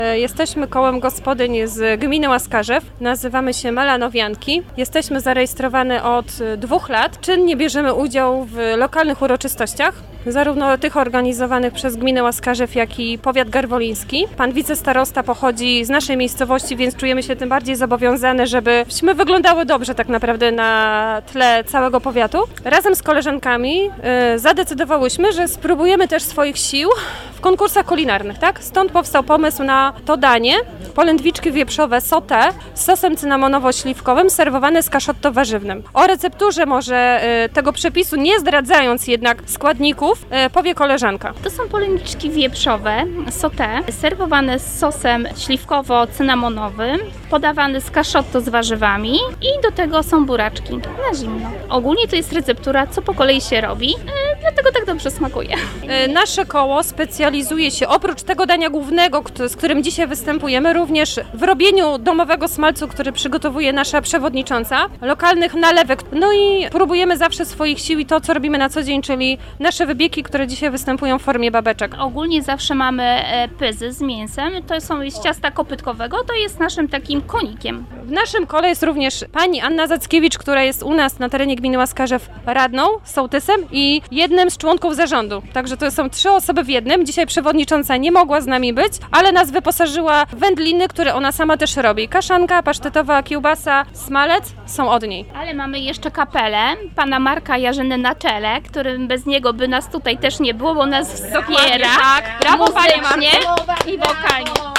Jesteśmy kołem gospodyń z gminy Łaskarzew. Nazywamy się Melanowianki. Jesteśmy zarejestrowane od 2 lat. Czynnie bierzemy udział w lokalnych uroczystościach, zarówno tych organizowanych przez gminę Łaskarzew, jak i powiat garwoliński. Pan wicestarosta pochodzi z naszej miejscowości, więc czujemy się tym bardziej zobowiązane, żebyśmy wyglądały dobrze tak naprawdę na tle całego powiatu. Razem z koleżankami zadecydowałyśmy, że spróbujemy też swoich sił w konkursach kulinarnych, tak? Stąd powstał pomysł na to danie. Polędwiczki wieprzowe sauté z sosem cynamonowo-śliwkowym serwowane z kaszotto warzywnym. O recepturze może tego przepisu, nie zdradzając jednak składników, powie koleżanka. To są polędwiczki wieprzowe sauté, serwowane z sosem śliwkowo-cynamonowym, podawane z kaszotto z warzywami i do tego są buraczki na zimno. Ogólnie to jest receptura, co po kolei się robi, dlatego tak dobrze smakuje. Nasze koło specjalizuje się oprócz tego dania głównego, z którym dzisiaj występujemy, również w robieniu domowego smalcu, który przygotowuje nasza przewodnicząca, lokalnych nalewek. No i próbujemy zawsze swoich sił i to, co robimy na co dzień, czyli nasze wybiegi, które dzisiaj występują w formie babeczek. Ogólnie zawsze mamy pyzy z mięsem, to są z ciasta kopytkowego, to jest naszym takim konikiem. W naszym kole jest również pani Anna Zackiewicz, która jest u nas na terenie gminy Łaskarzew radną, sołtysem i jednym z członków zarządu. Także to są 3 osoby w jednym. Dzisiaj przewodnicząca nie mogła z nami być, ale nas wyposażyła w wędliny, które ona sama też robi. Kaszanka, pasztetowa, kiełbasa, smalec są od niej. Ale mamy jeszcze kapelę pana Marka Jarzyny na czele, którym bez niego by nas tutaj też nie było, bo nas wspiera. Tak, brawo panie Marku. I wokalnie.